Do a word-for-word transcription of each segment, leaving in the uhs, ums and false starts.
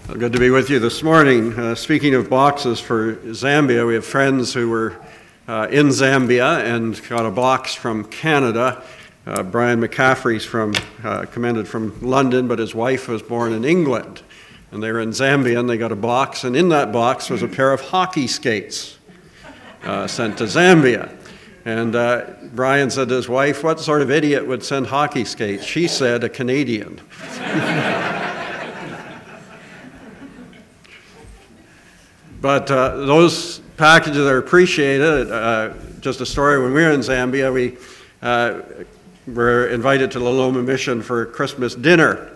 Well, good to be with you this morning. Uh, speaking of boxes for Zambia, we have friends who were uh, in Zambia and got a box from Canada. Uh, Brian McCaffrey's from, uh, commended from London, but his wife was born in England. And they were in Zambia and they got a box, and in that box was a pair of hockey skates uh, sent to Zambia. And uh, Brian said to his wife, "What sort of idiot would send hockey skates?" She said, "A Canadian." But uh, those packages are appreciated. Uh, just a story, when we were in Zambia, we uh, were invited to the Loma Mission for Christmas dinner.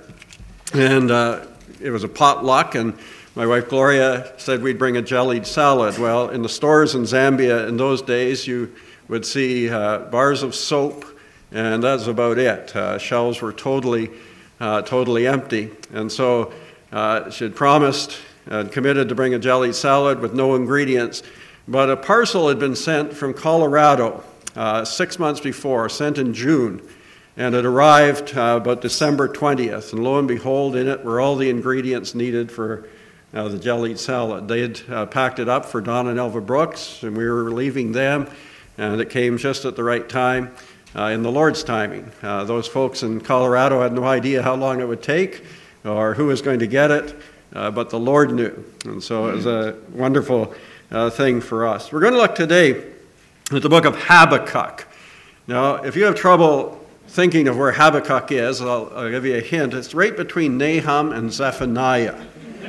And uh, it was a potluck, and my wife Gloria said we'd bring a jellied salad. Well, in the stores in Zambia in those days, you would see uh, bars of soap, and that's about it. Uh, shelves were totally, uh, totally empty. And so uh, she had promised and committed to bring a jellied salad with no ingredients. But a parcel had been sent from Colorado uh, six months before, sent in June, and it arrived uh, about December twentieth. And lo and behold, in it were all the ingredients needed for uh, the jellied salad. They had uh, packed it up for Don and Elva Brooks, and we were leaving them, and it came just at the right time uh, in the Lord's timing. Uh, those folks in Colorado had no idea how long it would take or who was going to get it. Uh, but the Lord knew, and so it was a wonderful uh, thing for us. We're going to look today at the book of Habakkuk. Now, if you have trouble thinking of where Habakkuk is, I'll, I'll give you a hint. It's right between Nahum and Zephaniah,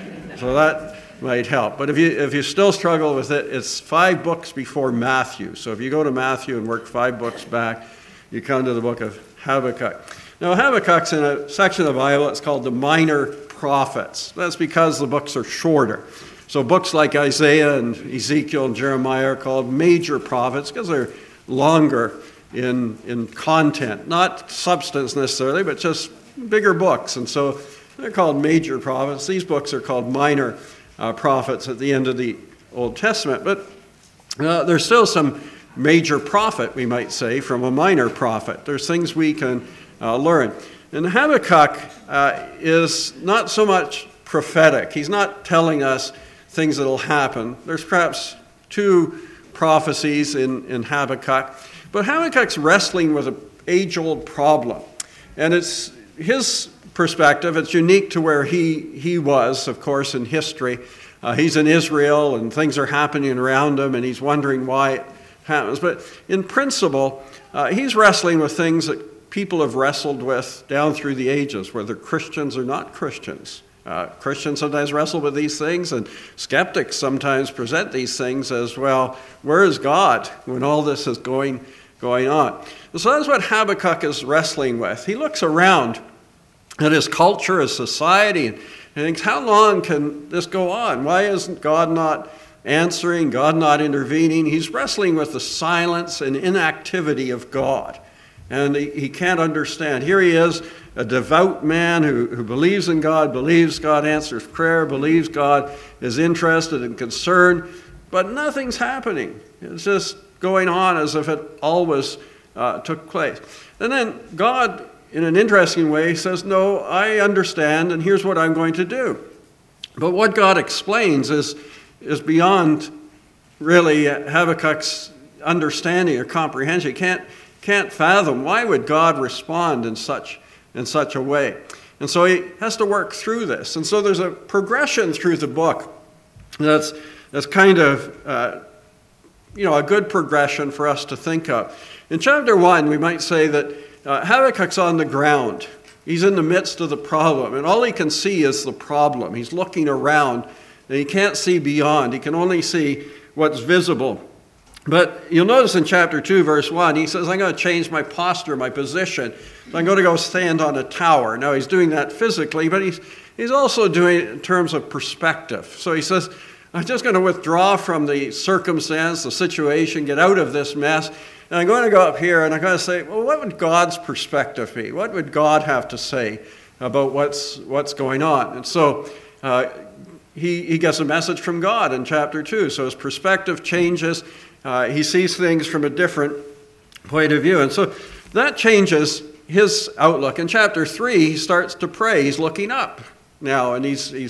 so that might help. But if you if you still struggle with it, it's five books before Matthew. So if you go to Matthew and work five books back, you come to the book of Habakkuk. Now, Habakkuk's in a section of the Bible that's called the Minor Prophets. That's because the books are shorter. So books like Isaiah and Ezekiel and Jeremiah are called major prophets because they're longer in, in content, not substance necessarily, but just bigger books. And so they're called major prophets. These books are called minor uh, prophets at the end of the Old Testament. But uh, there's still some major prophet, we might say, from a minor prophet. There's things we can uh, learn. And Habakkuk uh, is not so much prophetic. He's not telling us things that will happen. There's perhaps two prophecies in, in Habakkuk. But Habakkuk's wrestling with an age-old problem. And it's his perspective. It's unique to where he, he was, of course, in history. Uh, he's in Israel, and things are happening around him, and he's wondering why it happens. But in principle, uh, he's wrestling with things that people have wrestled with down through the ages, whether Christians or not Christians. Uh, Christians sometimes wrestle with these things, and skeptics sometimes present these things as, well, where is God when all this is going, going on? And so that's what Habakkuk is wrestling with. He looks around at his culture, his society, and thinks, how long can this go on? Why isn't God not answering, God not intervening? He's wrestling with the silence and inactivity of God. And he, he can't understand. Here he is, a devout man who, who believes in God, believes God answers prayer, believes God is interested and concerned, but nothing's happening. It's just going on as if it always uh, took place. And then God, in an interesting way, says, no, I understand, and here's what I'm going to do. But what God explains is, is beyond really Habakkuk's understanding or comprehension. He can't Can't fathom why would God respond in such in such a way. And so he has to work through this. And so there's a progression through the book that's that's kind of uh, you know a good progression for us to think of. In chapter one, we might say that uh, Habakkuk's on the ground. He's in the midst of the problem, and all he can see is the problem. He's looking around, and he can't see beyond. He can only see what's visible. But you'll notice in chapter two, verse one, he says, I'm going to change my posture, my position. I'm going to go stand on a tower. Now, he's doing that physically, but he's, he's also doing it in terms of perspective. So he says, I'm just going to withdraw from the circumstance, the situation, get out of this mess. And I'm going to go up here and I'm going to say, well, what would God's perspective be? What would God have to say about what's, what's going on? And so uh, he, he gets a message from God in chapter two. So his perspective changes. Uh, he sees things from a different point of view. And so that changes his outlook. In chapter three, he starts to pray. He's looking up now, and he's he's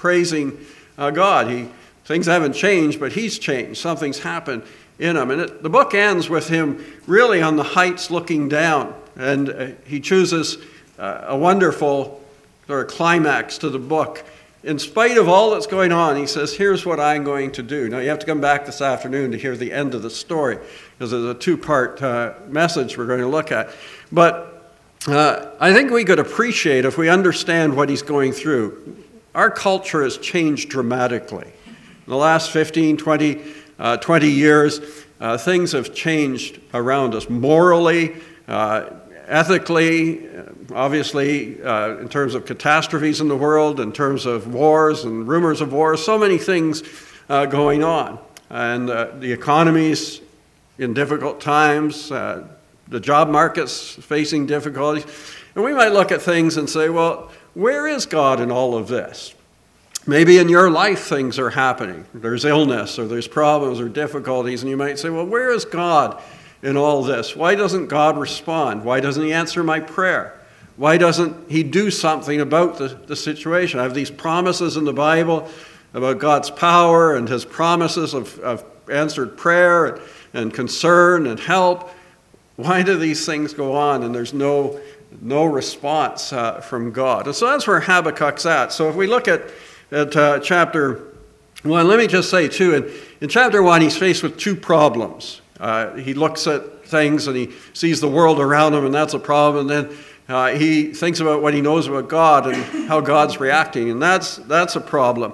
praising uh, God. He, things haven't changed, but he's changed. Something's happened in him. And it, the book ends with him really on the heights looking down. And uh, he chooses uh, a wonderful sort of climax to the book. In spite of all that's going on, he says, here's what I'm going to do. Now, you have to come back this afternoon to hear the end of the story, because there's a two-part uh, message we're going to look at. But uh, I think we could appreciate if we understand what he's going through. Our culture has changed dramatically. In the last fifteen, twenty, uh, twenty years, uh, things have changed around us morally, uh, ethically, obviously, uh, in terms of catastrophes in the world, in terms of wars and rumors of wars, so many things uh, going on. And uh, the economy's in difficult times, uh, the job market's facing difficulties. And we might look at things and say, well, where is God in all of this? Maybe in your life things are happening. There's illness or there's problems or difficulties, and you might say, well, where is God in all this? Why doesn't God respond? Why doesn't he answer my prayer? Why doesn't he do something about the, the situation? I have these promises in the Bible about God's power and his promises of, of answered prayer and, and concern and help. Why do these things go on and there's no, no response uh, from God? And so that's where Habakkuk's at. So if we look at, at uh, chapter one, let me just say too, in, in chapter one he's faced with two problems. Uh, he looks at things and he sees the world around him, and that's a problem. And then uh, he thinks about what he knows about God and how God's reacting, and that's that's a problem.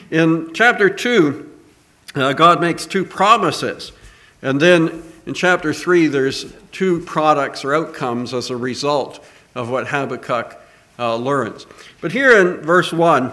In chapter two, uh, God makes two promises, and then in chapter three, there's two products or outcomes as a result of what Habakkuk uh, learns. But here in verse one,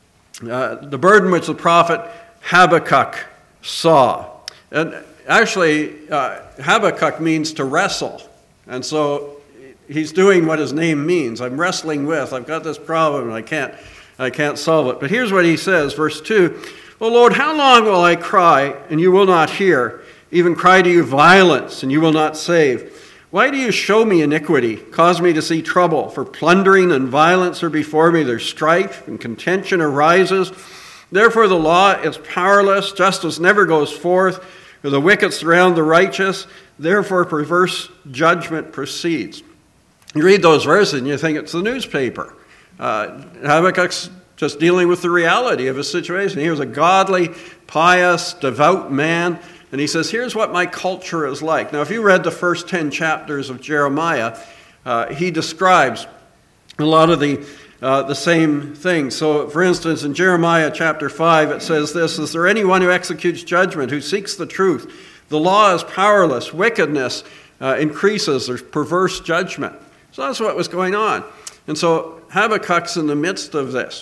uh, the burden which the prophet Habakkuk saw, and Actually, uh, Habakkuk means to wrestle. And so he's doing what his name means. I'm wrestling with, I've got this problem and I can't, I can't solve it. But here's what he says, verse two. O Lord, how long will I cry and you will not hear? Even cry to you violence and you will not save. Why do you show me iniquity, cause me to see trouble? For plundering and violence are before me. There's strife and contention arises. Therefore the law is powerless. Justice never goes forth. For the wicked surround the righteous, therefore perverse judgment proceeds. You read those verses and you think it's the newspaper. Uh, Habakkuk's just dealing with the reality of his situation. He was a godly, pious, devout man, and he says, here's what my culture is like. Now, if you read the first ten chapters of Jeremiah, uh, he describes a lot of the Uh, the same thing. So, for instance, in Jeremiah chapter five, it says this, is there anyone who executes judgment, who seeks the truth? The law is powerless. Wickedness uh, increases. There's perverse judgment. So that's what was going on. And so Habakkuk's in the midst of this.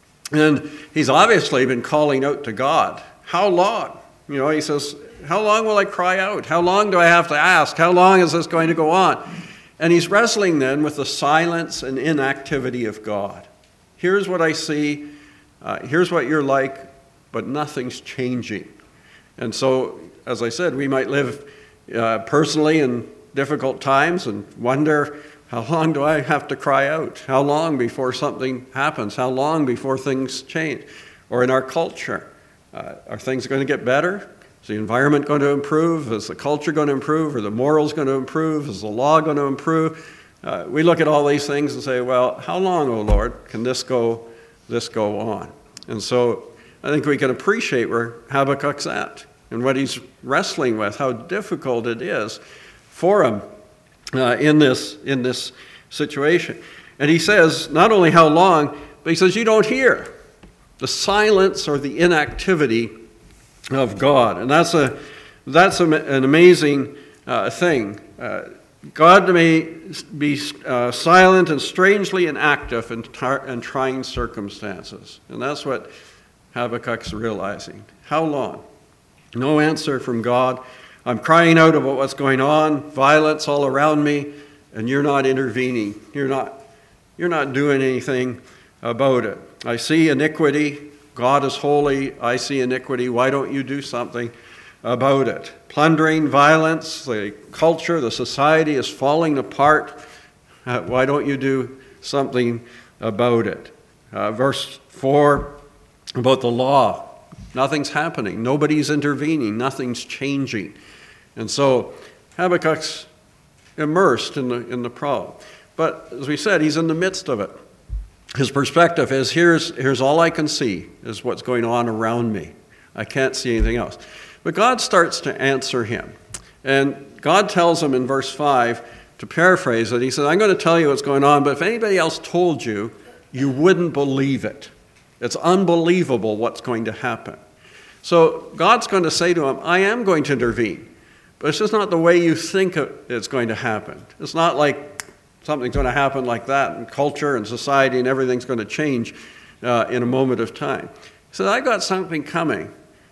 And he's obviously been calling out to God. How long? You know, he says, how long will I cry out? How long do I have to ask? How long is this going to go on? And he's wrestling then with the silence and inactivity of God. Here's what I see. Uh, here's what you're like, but nothing's changing. And so, as I said, we might live uh, personally in difficult times and wonder, how long do I have to cry out? How long before something happens? How long before things change? Or in our culture, uh, are things going to get better? Is the environment going to improve? Is the culture going to improve? Are the morals going to improve? Is the law going to improve? Uh, we look at all these things and say, well, how long, O Lord, can this go, this go on? And so I think we can appreciate where Habakkuk's at and what he's wrestling with, how difficult it is for him uh, in this, in this situation. And he says, not only how long, but he says, you don't hear. The silence or the inactivity of God. And that's a that's a, an amazing uh, thing. Uh, God may be uh, silent and strangely inactive in, tar- in trying circumstances. And that's what Habakkuk's realizing. How long? No answer from God. I'm crying out about what's going on, violence all around me, and you're not intervening. You're not, you're not doing anything about it. I see iniquity. God is holy. I see iniquity. Why don't you do something about it? Plundering, violence, the culture, the society is falling apart. Uh, why don't you do something about it? Uh, verse four, about the law. Nothing's happening. Nobody's intervening. Nothing's changing. And so Habakkuk's immersed in the, in the problem. But as we said, he's in the midst of it. His perspective is, here's, here's all I can see, is what's going on around me. I can't see anything else. But God starts to answer him. And God tells him in verse five, to paraphrase it, he says, I'm going to tell you what's going on, but if anybody else told you, you wouldn't believe it. It's unbelievable what's going to happen. So God's going to say to him, I am going to intervene, but it's just not the way you think it's going to happen. It's not like something's going to happen like that in culture and society and everything's going to change uh, in a moment of time. He said, I got something coming,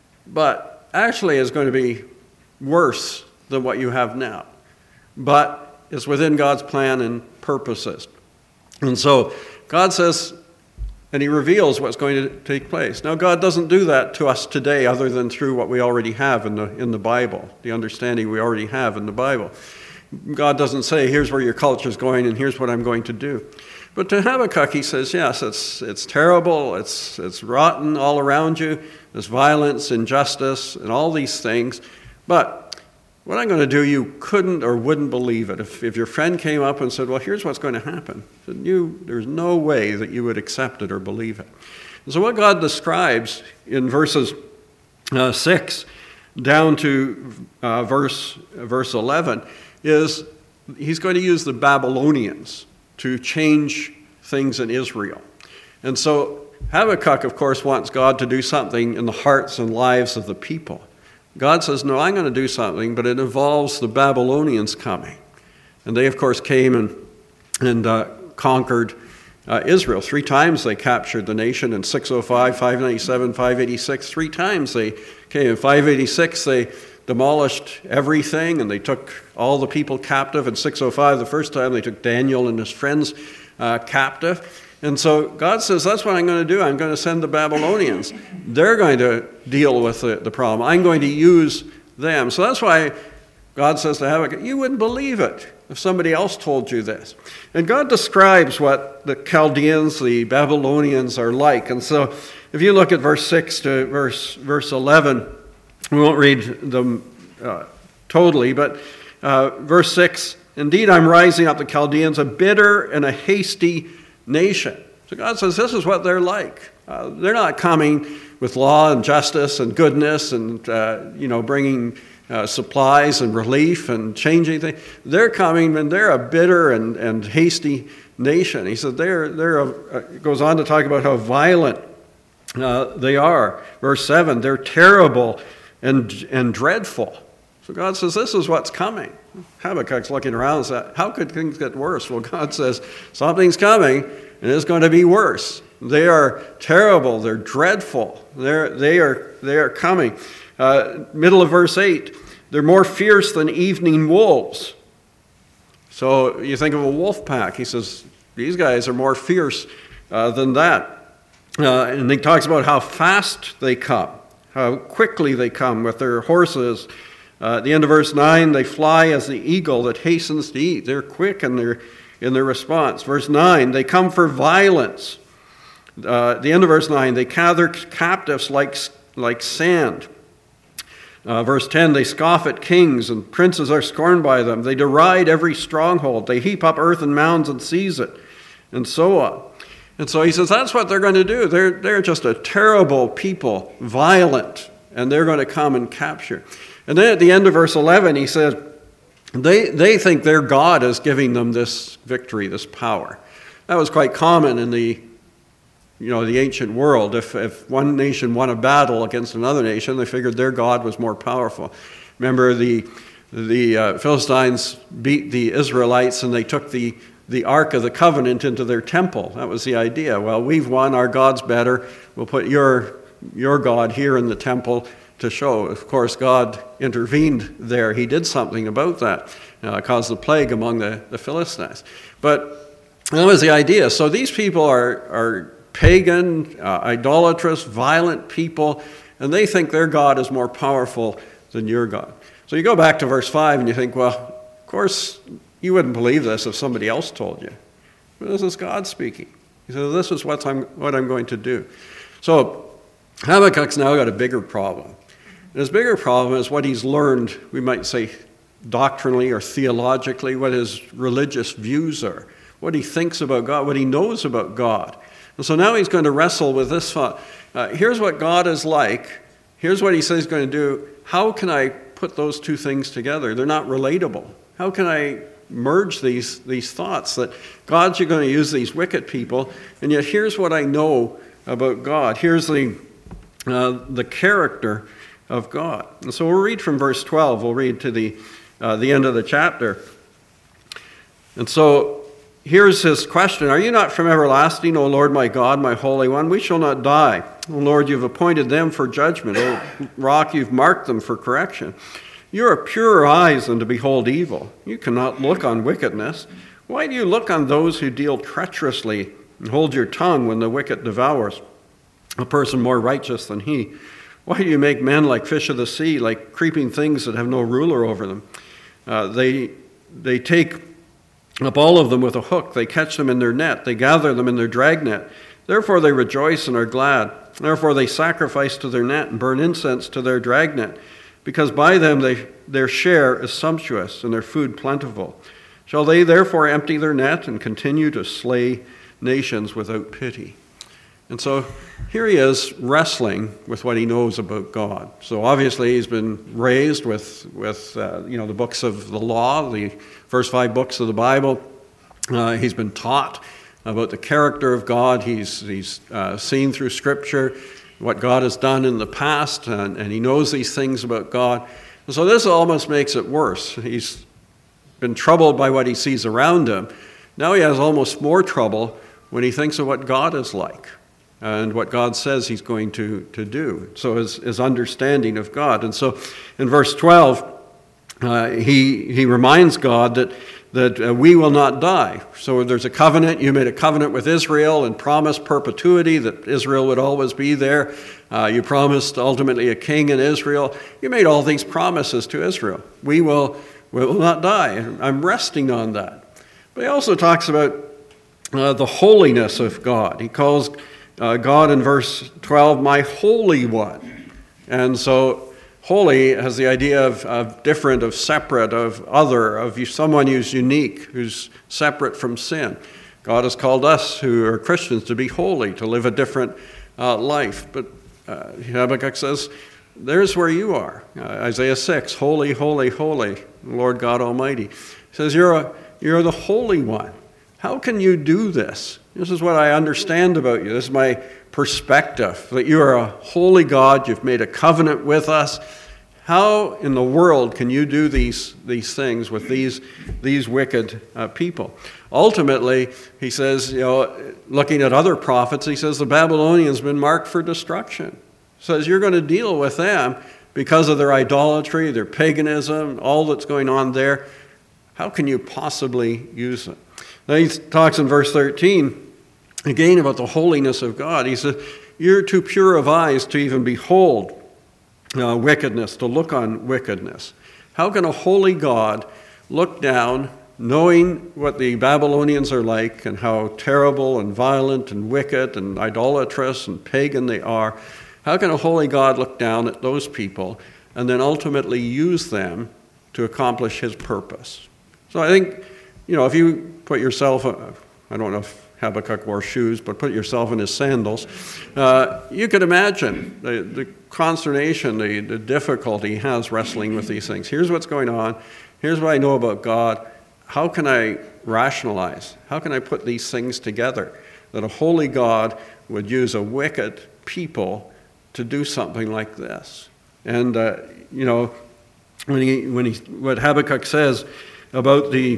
but actually it's going to be worse than what you have now. But it's within God's plan and purposes. And so God says, and he reveals what's going to take place. Now, God doesn't do that to us today other than through what we already have in the in the Bible, the understanding we already have in the Bible. God doesn't say, here's where your culture's going and here's what I'm going to do. But to Habakkuk, he says, yes, it's it's terrible, it's it's rotten all around you, there's violence, injustice, and all these things. But what I'm going to do, you couldn't or wouldn't believe it. If, if your friend came up and said, well, here's what's going to happen, then you, there's no way that you would accept it or believe it. And so what God describes in verses uh, six down to uh, verse, verse eleven is he's going to use the Babylonians to change things in Israel. And so Habakkuk, of course, wants God to do something in the hearts and lives of the people. God says, no, I'm going to do something, but it involves the Babylonians coming. And they, of course, came and, and uh, conquered uh, Israel. Three times they captured the nation in six oh five, five ninety-seven, five eighty-six. Three times they came. In five eighty-six, they demolished everything, and they took all the people captive. In six oh five, the first time, they took Daniel and his friends uh, captive. And so God says, that's what I'm going to do. I'm going to send the Babylonians. They're going to deal with the, the problem. I'm going to use them. So that's why God says to Habakkuk, you wouldn't believe it if somebody else told you this. And God describes what the Chaldeans, the Babylonians are like. And so if you look at verse six to verse, verse eleven, we won't read them uh, totally, but uh, verse six, indeed I'm rising up the Chaldeans, a bitter and a hasty nation. So God says this is what they're like. Uh, they're not coming with law and justice and goodness and uh, you know bringing uh, supplies and relief and changing things. They're coming and they're a bitter and, and hasty nation. He said they're they're a, uh, goes on to talk about how violent uh, they are. Verse seven, they're terrible and and dreadful. So God says this is what's coming. Habakkuk's looking around and says, how could things get worse? Well, God says something's coming and it's going to be worse. They are terrible. They're dreadful. They're, they are they are coming. Uh, middle of verse eight, they're more fierce than evening wolves. So you think of a wolf pack. He says these guys are more fierce uh, than that. Uh, and he talks about how fast they come, how quickly they come with their horses. Uh, at the end of verse nine, they fly as the eagle that hastens to eat. They're quick in their, in their response. Verse nine, they come for violence. Uh, at the end of verse nine, they gather captives like, like sand. Uh, verse ten, they scoff at kings and princes are scorned by them. They deride every stronghold. They heap up earth and mounds and seize it, and so on. And so he says that's what they're going to do. They're, they're just a terrible people, violent, and they're going to come and capture. And then at the end of verse eleven, he says, they, they think their God is giving them this victory, this power. That was quite common in the, you know, the ancient world. If, if one nation won a battle against another nation, they figured their God was more powerful. Remember, the, the uh, Philistines beat the Israelites and they took the, the Ark of the Covenant into their temple. That was the idea. Well, we've won, our God's better. We'll put your, your God here in the temple to show. Of course, God intervened there. He did something about that, uh, caused the plague among the, the Philistines. But that was the idea. So these people are, are pagan, uh, idolatrous, violent people, and they think their God is more powerful than your God. So you go back to verse five and you think, well, of course, you wouldn't believe this if somebody else told you. But this is God speaking. He says, this is what I'm, what I'm going to do. So Habakkuk's now got a bigger problem. And his bigger problem is what he's learned, we might say doctrinally or theologically, what his religious views are, what he thinks about God, what he knows about God. And so now he's going to wrestle with this thought. Uh, here's what God is like. Here's what he says he's going to do. How can I put those two things together? They're not relatable. How can I merge these, these thoughts that God's going to use these wicked people, and yet here's what I know about God. Here's the, uh, the character of God. And so we'll read from verse twelve. We'll read to the, uh, the end of the chapter. And so here's his question. Are you not from everlasting, O Lord my God, my Holy One? We shall not die. O Lord, you've appointed them for judgment. O Rock, you've marked them for correction. You are purer eyes than to behold evil. You cannot look on wickedness. Why do you look on those who deal treacherously and hold your tongue when the wicked devours a person more righteous than he? Why do you make men like fish of the sea, like creeping things that have no ruler over them? Uh, they, they take up all of them with a hook. They catch them in their net. They gather them in their dragnet. Therefore they rejoice and are glad. Therefore they sacrifice to their net and burn incense to their dragnet, because by them they, their share is sumptuous and their food plentiful. Shall they therefore empty their net and continue to slay nations without pity? And so here he is wrestling with what he knows about God. So obviously he's been raised with, with uh, you know, the books of the law, the first five books of the Bible. Uh, he's been taught about the character of God. He's, he's uh, seen through Scripture what God has done in the past, and, and he knows these things about God. And so this almost makes it worse. He's been troubled by what he sees around him. Now he has almost more trouble when he thinks of what God is like and what God says he's going to, to do. So his, his understanding of God. And so in verse twelve, uh, he, he reminds God that that uh, we will not die. So there's a covenant. You made a covenant with Israel and promised perpetuity, that Israel would always be there. Uh, you promised ultimately a king in Israel. You made all these promises to Israel. We will, we will not die. I'm resting on that. But he also talks about uh, the holiness of God. He calls uh, God in verse twelve, my Holy One. And so holy has the idea of, of different, of separate, of other, of someone who's unique, who's separate from sin. God has called us who are Christians to be holy, to live a different uh, life. But uh, Habakkuk says, there's where you are. Uh, Isaiah six, holy, holy, holy, Lord God Almighty. He says, you're, a, you're the Holy One. How can you do this? This is what I understand about you. This is my perspective, that you are a holy God. You've made a covenant with us. How in the world can you do these, these things with these, these wicked uh, people? Ultimately, he says, you know, looking at other prophets, he says the Babylonians have been marked for destruction. He says you're going to deal with them because of their idolatry, their paganism, all that's going on there. How can you possibly use it? Now he talks in verse thirteen again about the holiness of God. He says, you're too pure of eyes to even behold uh, wickedness, to look on wickedness. How can a holy God look down, knowing what the Babylonians are like and how terrible and violent and wicked and idolatrous and pagan they are? How can a holy God look down at those people and then ultimately use them to accomplish his purpose? So I think, you know, if you put yourself, uh, I don't know if Habakkuk wore shoes, but put yourself in his sandals, uh, you could imagine the, the consternation, the, the difficulty he has wrestling with these things. Here's what's going on. Here's what I know about God. How can I rationalize? How can I put these things together? That a holy God would use a wicked people to do something like this. And, uh, you know, when he, when he, what Habakkuk says about the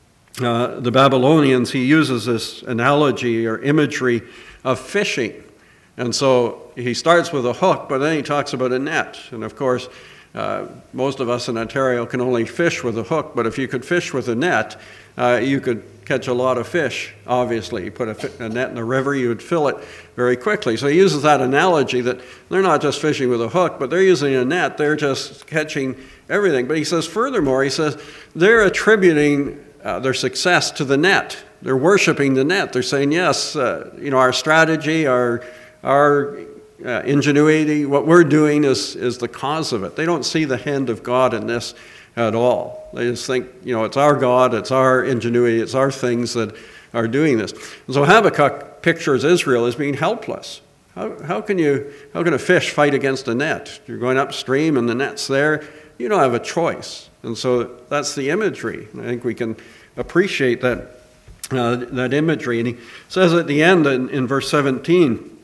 Uh, the Babylonians, he uses this analogy or imagery of fishing. And so he starts with a hook, but then he talks about a net. And of course, uh, most of us in Ontario can only fish with a hook, but if you could fish with a net, uh, you could catch a lot of fish, obviously. You put a, fi- a net in the river, you would fill it very quickly. So he uses that analogy that they're not just fishing with a hook, but they're using a net. They're just catching everything. But he says, furthermore, he says, they're attributing Uh, their success to the net. They're worshiping the net. They're saying, yes, uh, you know, our strategy, our our uh, ingenuity. What we're doing is, is the cause of it. They don't see the hand of God in this at all. They just think, you know, it's our God, it's our ingenuity, it's our things that are doing this. And so Habakkuk pictures Israel as being helpless. How, how can you, how can a fish fight against a net? You're going upstream and the net's there. You don't have a choice. And so that's the imagery. And I think we can appreciate that uh, that imagery. And he says at the end in, in verse seventeen,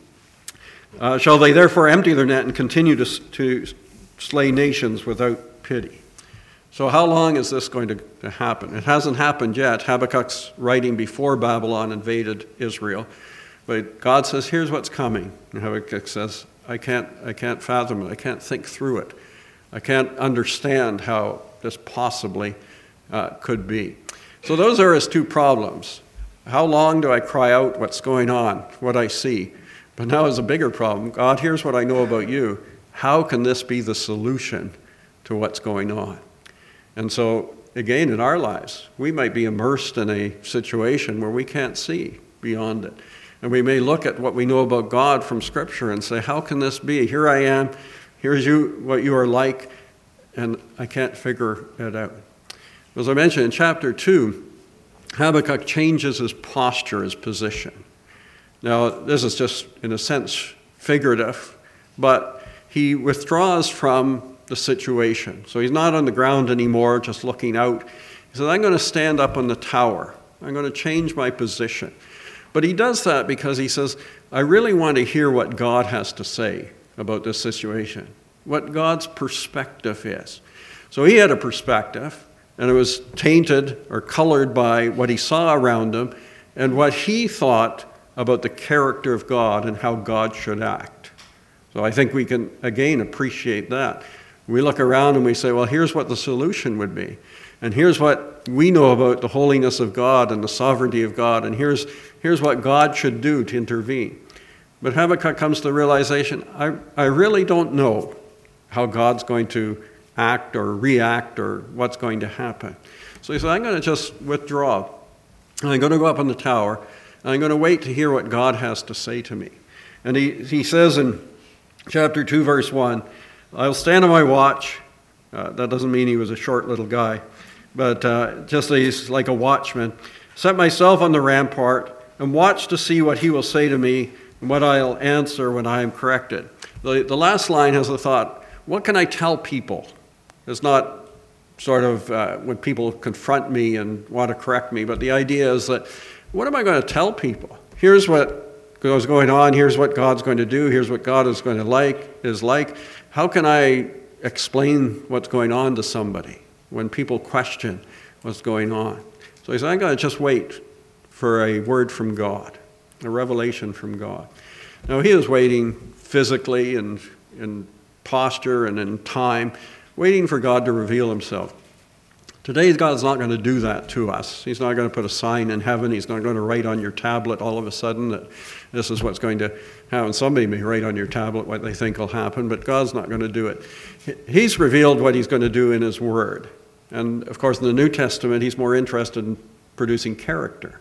uh, shall they therefore empty their net and continue to, to slay nations without pity? So how long is this going to, to happen? It hasn't happened yet. Habakkuk's writing before Babylon invaded Israel. But God says, here's what's coming. And Habakkuk says, I can't, I can't fathom it. I can't think through it. I can't understand how this possibly uh, could be. So those are his two problems. How long do I cry out what's going on, what I see? But now there's a bigger problem. God, here's what I know about you. How can this be the solution to what's going on? And so, again, in our lives, we might be immersed in a situation where we can't see beyond it. And we may look at what we know about God from Scripture and say, how can this be? Here I am. Here's you, what you are like, and I can't figure it out. As I mentioned in chapter two, Habakkuk changes his posture, his position. Now, this is just, in a sense, figurative, but he withdraws from the situation. So he's not on the ground anymore, just looking out. He says, I'm going to stand up on the tower. I'm going to change my position. But he does that because he says, I really want to hear what God has to say about this situation, what God's perspective is. So he had a perspective, and it was tainted or colored by what he saw around him and what he thought about the character of God and how God should act. So I think we can, again, appreciate that. We look around and we say, well, here's what the solution would be. And here's what we know about the holiness of God and the sovereignty of God. And here's, here's what God should do to intervene. But Habakkuk comes to the realization, I, I really don't know how God's going to act or react or what's going to happen. So he said, I'm going to just withdraw. I'm going to go up on the tower. And I'm going to wait to hear what God has to say to me. And he, he says in chapter two, verse one, I'll stand on my watch. Uh, that doesn't mean he was a short little guy, but uh, just he's like a watchman. Set myself on the rampart and watch to see what he will say to me and what I'll answer when I am corrected. The, the last line has the thought, what can I tell people? It's not sort of uh, when people confront me and want to correct me, but the idea is that, what am I going to tell people? Here's what goes going on. Here's what God's going to do. Here's what God is going to like, is like. How can I explain what's going on to somebody when people question what's going on? So he said, I'm going to just wait for a word from God, a revelation from God. Now, he was waiting physically and in posture and in time, waiting for God to reveal himself. Today, God's not going to do that to us. He's not going to put a sign in heaven. He's not going to write on your tablet all of a sudden that this is what's going to happen. Somebody may write on your tablet what they think will happen, but God's not going to do it. He's revealed what he's going to do in his word. And, of course, in the New Testament, he's more interested in producing character.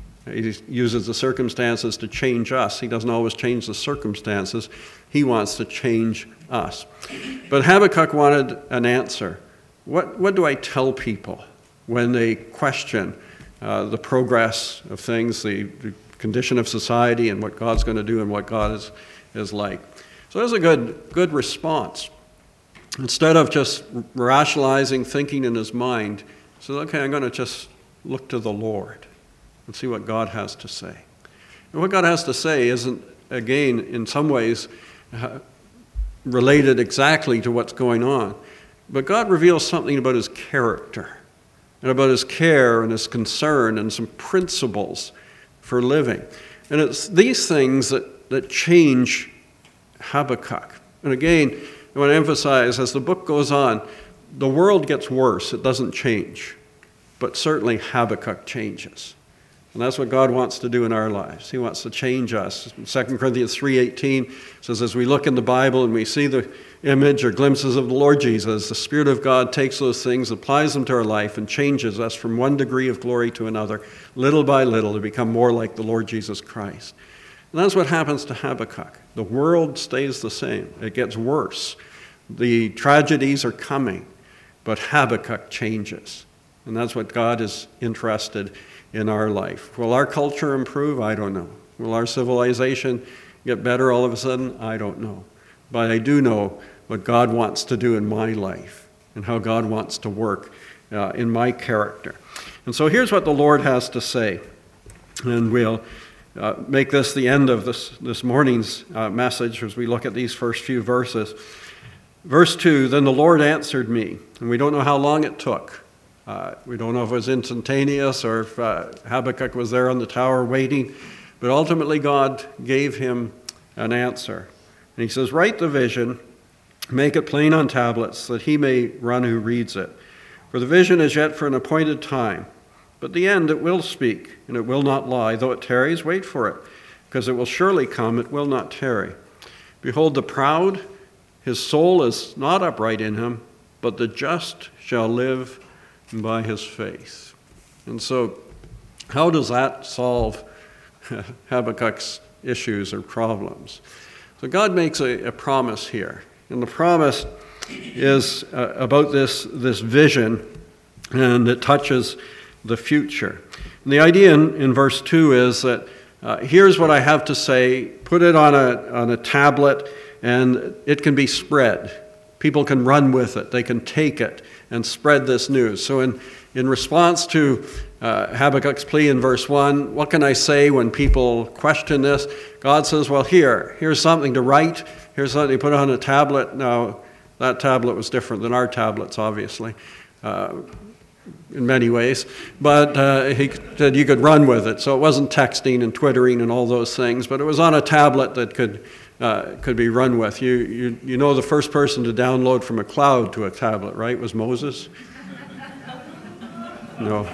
He uses the circumstances to change us. He doesn't always change the circumstances. He wants to change us. But Habakkuk wanted an answer. What, what do I tell people when they question uh, the progress of things, the, the condition of society, and what God's going to do and what God is, is like? So that's a good, good response. Instead of just rationalizing, thinking in his mind, he says, okay, I'm going to just look to the Lord and see what God has to say. And what God has to say isn't, again, in some ways, uh, related exactly to what's going on. But God reveals something about his character and about his care and his concern and some principles for living. And it's these things that, that change Habakkuk. And again, I want to emphasize, as the book goes on, the world gets worse. It doesn't change. But certainly Habakkuk changes. And that's what God wants to do in our lives. He wants to change us. Second Corinthians three eighteen says, as we look in the Bible and we see the image or glimpses of the Lord Jesus, the Spirit of God takes those things, applies them to our life, and changes us from one degree of glory to another, little by little, to become more like the Lord Jesus Christ. And that's what happens to Habakkuk. The world stays the same. It gets worse. The tragedies are coming, but Habakkuk changes. And that's what God is interested in our life. Will our culture improve? I don't know. Will our civilization get better all of a sudden? I don't know. But I do know what God wants to do in my life and how God wants to work uh, in my character. And so here's what the Lord has to say. And we'll uh, make this the end of this, this morning's uh, message as we look at these first few verses. Verse two, then the Lord answered me. And we don't know how long it took. Uh, we don't know if it was instantaneous or if uh, Habakkuk was there on the tower waiting. But ultimately God gave him an answer. And he says, write the vision, make it plain on tablets, that he may run who reads it. For the vision is yet for an appointed time. But the end it will speak, and it will not lie. Though it tarries, wait for it, because it will surely come, it will not tarry. Behold, the proud, his soul is not upright in him, but the just shall live by his faith. And so, how does that solve Habakkuk's issues or problems? So God makes a, a promise here. And the promise is uh, about this, this vision, and it touches the future. And the idea in, in verse two is that uh, here's what I have to say, put it on a, on a tablet, and it can be spread. People can run with it. They can take it and spread this news. So in, in response to uh, Habakkuk's plea in verse one, what can I say when people question this? God says, well, here, here's something to write. Here's something to put on a tablet. Now, that tablet was different than our tablets, obviously, uh, in many ways. But uh, he said you could run with it. So it wasn't texting and twittering and all those things, but it was on a tablet that could uh, could be run with. You, you, you know the first person to download from a cloud to a tablet, right, was Moses? No.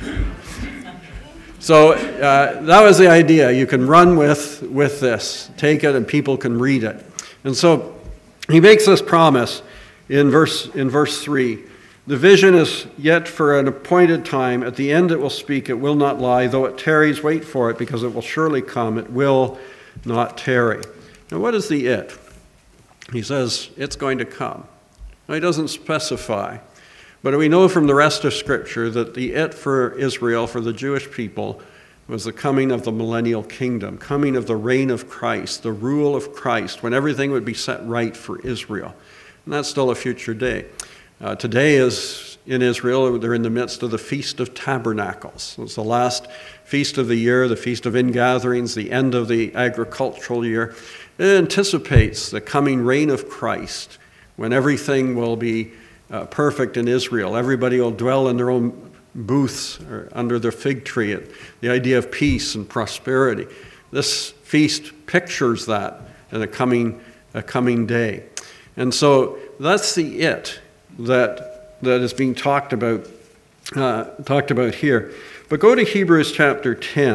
So uh, that was the idea. You can run with, with this. Take it and people can read it. And so he makes this promise in verse, in verse three. The vision is yet for an appointed time. At the end it will speak. It will not lie. Though it tarries, wait for it, because it will surely come. It will not tarry. Now what is the it? He says it's going to come. Now he doesn't specify. But we know from the rest of Scripture that the it for Israel, for the Jewish people, was the coming of the millennial kingdom, coming of the reign of Christ, the rule of Christ, when everything would be set right for Israel. And that's still a future day. Uh, today is in Israel, they're in the midst of the Feast of Tabernacles. It's the last feast of the year, the Feast of Ingatherings, the end of the agricultural year. It anticipates the coming reign of Christ, when everything will be Uh, perfect in Israel. Everybody will dwell in their own booths or under their fig tree. The idea of peace and prosperity. This feast pictures that in a coming, a coming day. And so that's the it that that is being talked about, uh, talked about here. But go to Hebrews chapter ten.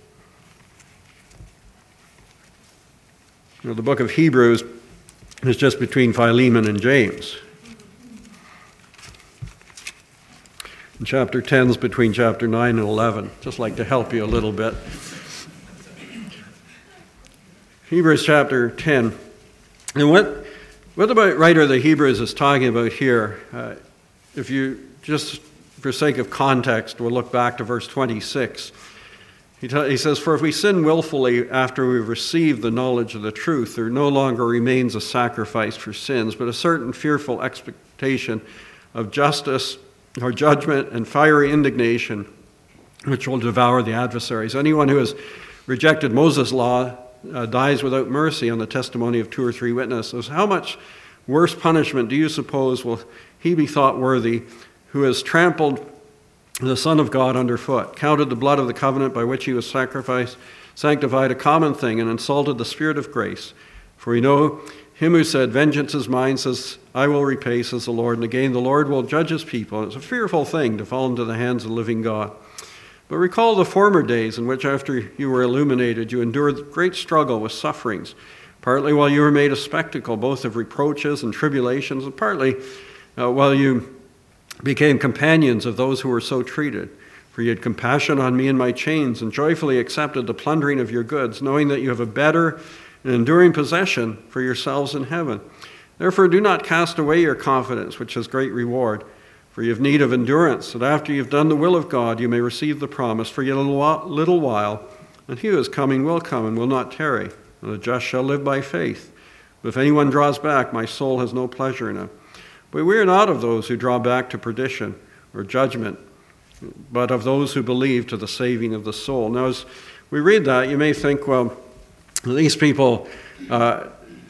You know, the book of Hebrews is just between Philemon and James. And chapter ten is between chapter nine and eleven, just like to help you a little bit. Hebrews chapter ten. And what, what the writer of the Hebrews is talking about here, uh, if you, just for sake of context, we'll look back to verse twenty-six. He, t- he says, for if we sin willfully after we've received the knowledge of the truth, there no longer remains a sacrifice for sins, but a certain fearful expectation of justice, or judgment and fiery indignation, which will devour the adversaries. Anyone who has rejected Moses' law uh, dies without mercy on the testimony of two or three witnesses. How much worse punishment do you suppose will he be thought worthy who has trampled the Son of God underfoot, counted the blood of the covenant by which he was sacrificed, sanctified a common thing, and insulted the Spirit of grace? For we know him who said, vengeance is mine, says, I will repay, says the Lord. And again, the Lord will judge his people. It's a fearful thing to fall into the hands of the living God. But recall the former days in which after you were illuminated, you endured great struggle with sufferings, partly while you were made a spectacle, both of reproaches and tribulations, and partly uh, while you became companions of those who were so treated. For you had compassion on me in my chains, and joyfully accepted the plundering of your goods, knowing that you have a better and enduring possession for yourselves in heaven. Therefore do not cast away your confidence, which has great reward. For you have need of endurance, that after you have done the will of God, you may receive the promise. For yet a little while, and he who is coming will come and will not tarry, and the just shall live by faith. But if anyone draws back, my soul has no pleasure in him. But we are not of those who draw back to perdition or judgment, but of those who believe to the saving of the soul. Now, as we read that, you may think, well, these people, uh,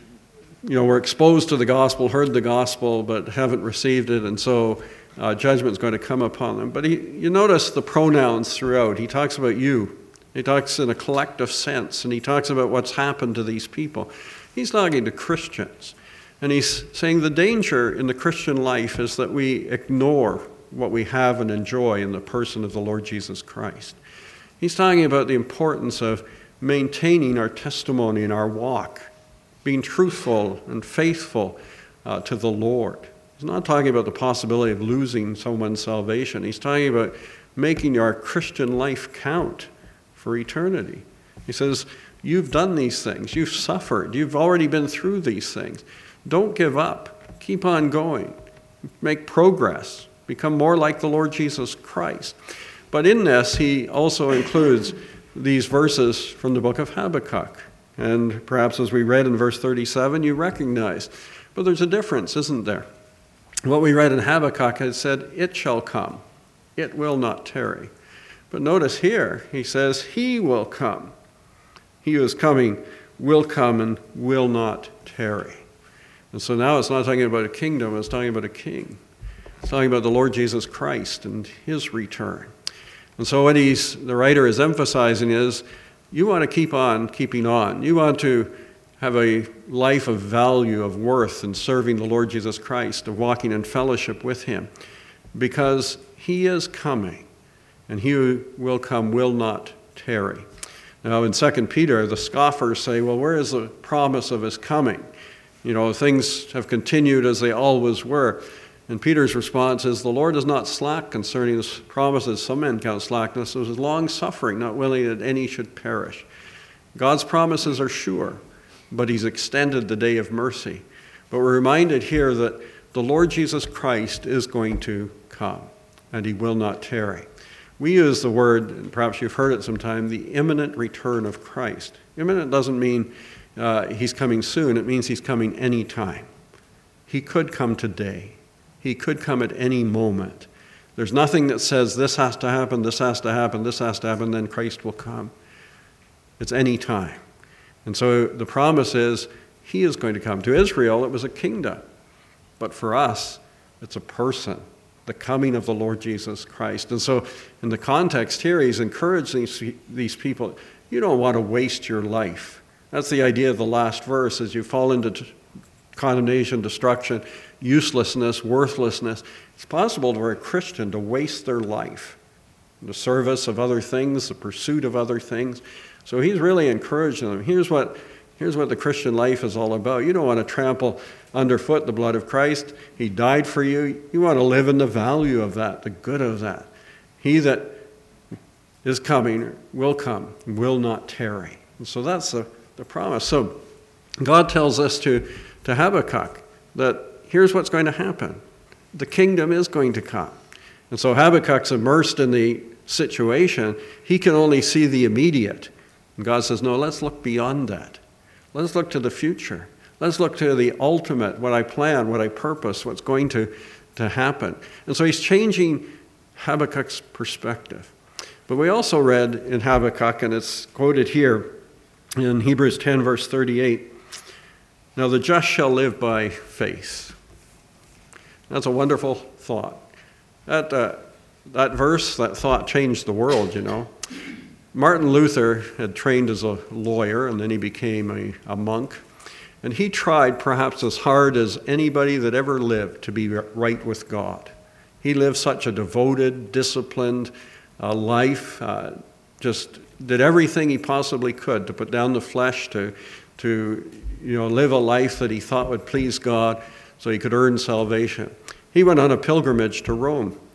you know, were exposed to the gospel, heard the gospel, but haven't received it, and so uh, judgment is going to come upon them. But he, you notice the pronouns throughout. He talks about you. He talks in a collective sense, and he talks about what's happened to these people. He's talking to Christians, and he's saying the danger in the Christian life is that we ignore what we have and enjoy in the person of the Lord Jesus Christ. He's talking about the importance of maintaining our testimony in our walk, being truthful and faithful uh, to the Lord. He's not talking about the possibility of losing someone's salvation. He's talking about making our Christian life count for eternity. He says, you've done these things. You've suffered. You've already been through these things. Don't give up. Keep on going. Make progress. Become more like the Lord Jesus Christ. But in this, he also includes these verses from the book of Habakkuk. And perhaps as we read in verse thirty-seven, you recognize. But there's a difference, isn't there? What we read in Habakkuk had said, it shall come. It will not tarry. But notice here, he says, he will come. He who is coming will come and will not tarry. And so now it's not talking about a kingdom, it's talking about a king. It's talking about the Lord Jesus Christ and his return. And so what he's, the writer is emphasizing is, you want to keep on keeping on. You want to have a life of value, of worth in serving the Lord Jesus Christ, of walking in fellowship with him, because he is coming, and he who will come will not tarry. Now in Second Peter, the scoffers say, well, where is the promise of his coming? You know, things have continued as they always were. And Peter's response is, the Lord is not slack concerning his promises. Some men count slackness. It was long-suffering, not willing that any should perish. God's promises are sure, but he's extended the day of mercy. But we're reminded here that the Lord Jesus Christ is going to come, and he will not tarry. We use the word, and perhaps you've heard it sometime, the imminent return of Christ. Imminent doesn't mean uh, he's coming soon. It means he's coming any time. He could come today. He could come at any moment. There's nothing that says this has to happen, this has to happen, this has to happen, then Christ will come. It's any time. And so the promise is he is going to come. To Israel, it was a kingdom. But for us, it's a person, the coming of the Lord Jesus Christ. And so in the context here, he's encouraging these, these people, you don't want to waste your life. That's the idea of the last verse, as you fall into t- condemnation, destruction, uselessness, worthlessness. It's possible for a Christian to waste their life in the service of other things, the pursuit of other things. So he's really encouraging them. Here's what, here's what the Christian life is all about. You don't want to trample underfoot the blood of Christ. He died for you. You want to live in the value of that, the good of that. He that is coming will come, will not tarry. And so that's the, the promise. So God tells us to, to Habakkuk that here's what's going to happen. The kingdom is going to come. And so Habakkuk's immersed in the situation. He can only see the immediate. And God says, no, let's look beyond that. Let's look to the future. Let's look to the ultimate, what I plan, what I purpose, what's going to, to happen. And so he's changing Habakkuk's perspective. But we also read in Habakkuk, and it's quoted here in Hebrews ten, verse thirty-eight, now the just shall live by faith. That's a wonderful thought. That, uh, that verse, that thought changed the world, you know. Martin Luther had trained as a lawyer, and then he became a, a monk. And he tried perhaps as hard as anybody that ever lived to be right with God. He lived such a devoted, disciplined uh, life, uh, just did everything he possibly could to put down the flesh, to, to you know, live a life that he thought would please God so he could earn salvation. He went on a pilgrimage to Rome.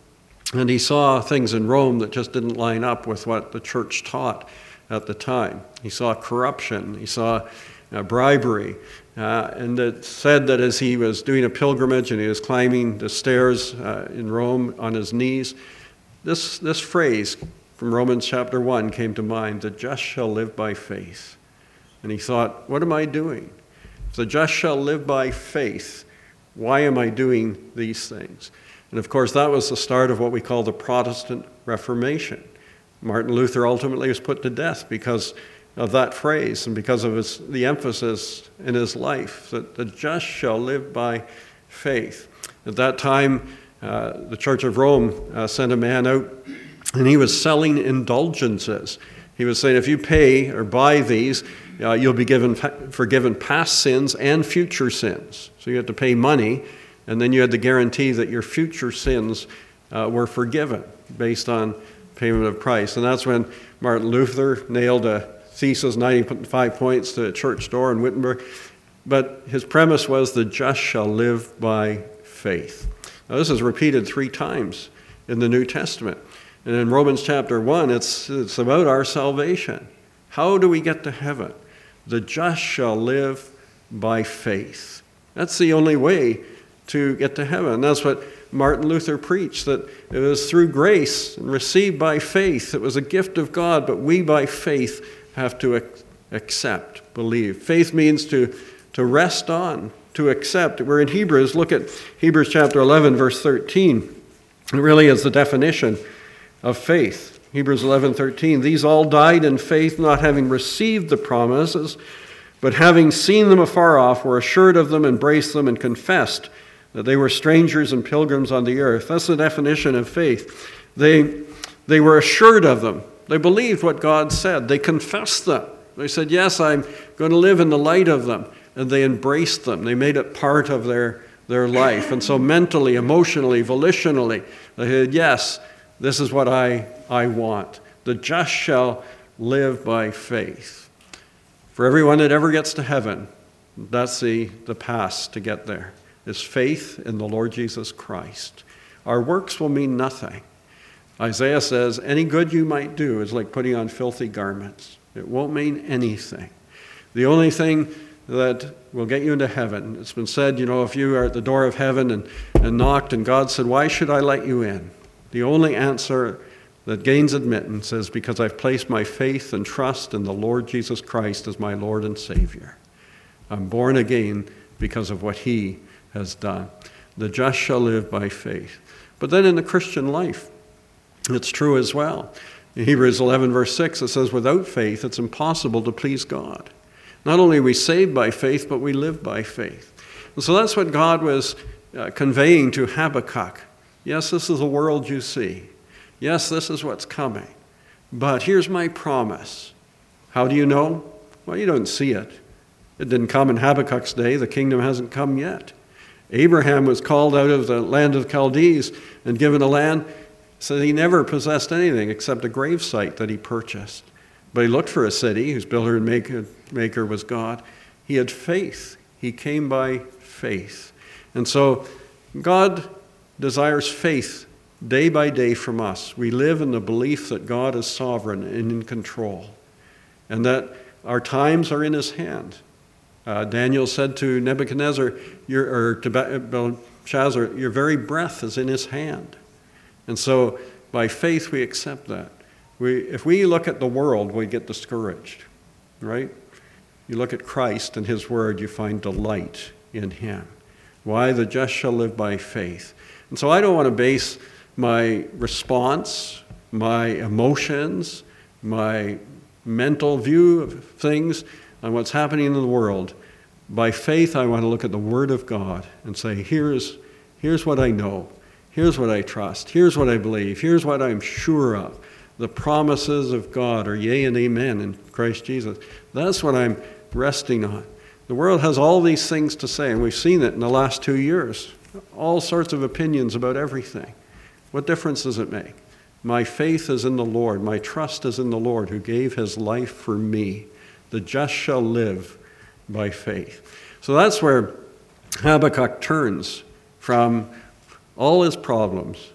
And he saw things in Rome that just didn't line up with what the church taught at the time. He saw corruption. He saw uh, bribery. Uh, and it said that as he was doing a pilgrimage and he was climbing the stairs uh, in Rome on his knees, this, this phrase from Romans chapter one came to mind: the just shall live by faith. And he thought, what am I doing? If the just shall live by faith, why am I doing these things? And of course, that was the start of what we call the Protestant Reformation. Martin Luther ultimately was put to death because of that phrase and because of his, the emphasis in his life, that the just shall live by faith. At that time, uh, the Church of Rome uh, sent a man out, and he was selling indulgences. He was saying, if you pay or buy these, uh, you'll be given forgiven past sins and future sins. So you had to pay money, and then you had the guarantee that your future sins uh, were forgiven based on payment of price. And that's when Martin Luther nailed a thesis, ninety-five points, to a church door in Wittenberg. But his premise was the just shall live by faith. Now this is repeated three times in the New Testament. And in Romans chapter one, it's, it's about our salvation. How do we get to heaven? The just shall live by faith. That's the only way to get to heaven. That's what Martin Luther preached, that it was through grace and received by faith. It was a gift of God, but we by faith have to ac- accept, believe. Faith means to, to rest on, to accept. We're in Hebrews. Look at Hebrews chapter eleven, verse thirteen. It really is the definition of faith. Hebrews eleven thirteen. These all died in faith, not having received the promises, but having seen them afar off, were assured of them, embraced them, and confessed that they were strangers and pilgrims on the earth. That's the definition of faith. They, they were assured of them. They believed what God said. They confessed them. They said, yes, I'm going to live in the light of them. And they embraced them. They made it part of their, their life. And so mentally, emotionally, volitionally, they said, yes, this is what I, I want. The just shall live by faith. For everyone that ever gets to heaven, that's the, the pass to get there, is faith in the Lord Jesus Christ. Our works will mean nothing. Isaiah says, any good you might do is like putting on filthy garments. It won't mean anything. The only thing that will get you into heaven, it's been said, you know, if you are at the door of heaven and, and knocked and God said, why should I let you in? The only answer that gains admittance is because I've placed my faith and trust in the Lord Jesus Christ as my Lord and Savior. I'm born again because of what He has done. The just shall live by faith. But then in the Christian life, it's true as well. In Hebrews eleven, verse six, it says, without faith, it's impossible to please God. Not only are we saved by faith, but we live by faith. And so that's what God was uh, conveying to Habakkuk. Yes, this is the world you see. Yes, this is what's coming. But here's my promise. How do you know? Well, you don't see it. It didn't come in Habakkuk's day. The kingdom hasn't come yet. Abraham was called out of the land of Chaldees and given a land, so he never possessed anything except a grave site that he purchased. But he looked for a city whose builder and maker, maker was God. He had faith. He came by faith. And so God desires faith day by day from us. We live in the belief that God is sovereign and in control, and that our times are in His hand. Uh, Daniel said to Nebuchadnezzar, your, or to Belshazzar, your very breath is in His hand. And so by faith we accept that. We, if we look at the world, we get discouraged, right? You look at Christ and His word, you find delight in Him. Why? The just shall live by faith. And so I don't want to base my response, my emotions, my mental view of things on what's happening in the world. By faith, I want to look at the Word of God and say, here's, here's what I know. Here's what I trust. Here's what I believe. Here's what I'm sure of. The promises of God are yea and amen in Christ Jesus. That's what I'm resting on. The world has all these things to say, and we've seen it in the last two years. All sorts of opinions about everything. What difference does it make? My faith is in the Lord. My trust is in the Lord who gave His life for me. The just shall live by faith. So that's where Habakkuk turns from all his problems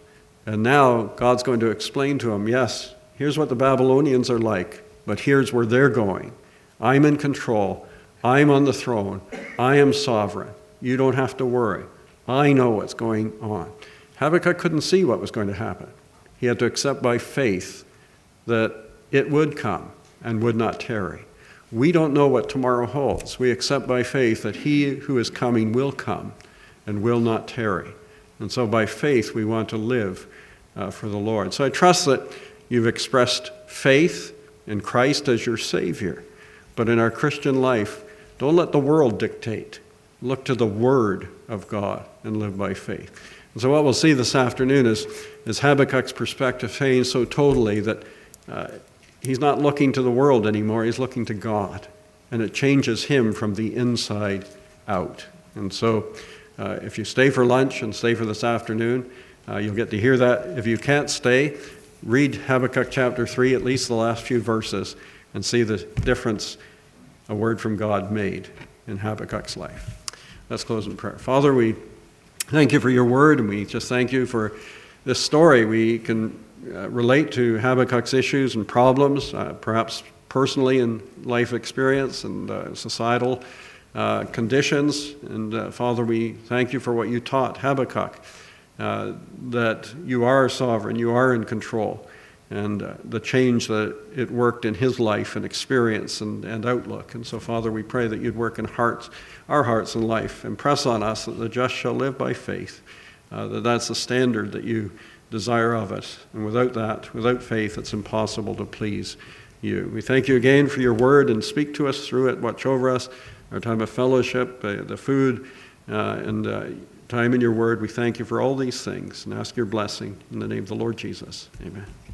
And now God's going to explain to him, yes, here's what the Babylonians are like, but here's where they're going. I'm in control. I'm on the throne. I am sovereign. You don't have to worry. I know what's going on. Habakkuk couldn't see what was going to happen. He had to accept by faith that it would come and would not tarry. We don't know what tomorrow holds. We accept by faith that he who is coming will come and will not tarry. And so by faith we want to live uh, for the Lord. So I trust that you've expressed faith in Christ as your Savior. But in our Christian life, don't let the world dictate. Look to the Word of God and live by faith. And so what we'll see this afternoon is, is Habakkuk's perspective changed so totally that uh, he's not looking to the world anymore, he's looking to God. And it changes him from the inside out. And so uh, if you stay for lunch and stay for this afternoon, uh, you'll get to hear that. If you can't stay, read Habakkuk chapter three, at least the last few verses, and see the difference a word from God made in Habakkuk's life. Let's close in prayer. Father, we thank you for your word, and we just thank you for this story. We can uh, relate to Habakkuk's issues and problems, uh, perhaps personally in life experience and uh, societal uh, conditions. And uh, Father, we thank you for what you taught Habakkuk, uh, that you are sovereign, you are in control, and uh, the change that it worked in his life and experience and, and outlook. And so, Father, we pray that you'd work in hearts, our hearts and life, impress on us that the just shall live by faith, uh, that that's the standard that you desire of us. And without that, without faith, it's impossible to please you. We thank you again for your word, and speak to us through it. Watch over us, our time of fellowship, uh, the food, uh, and uh, time in your word. We thank you for all these things and ask your blessing in the name of the Lord Jesus. Amen.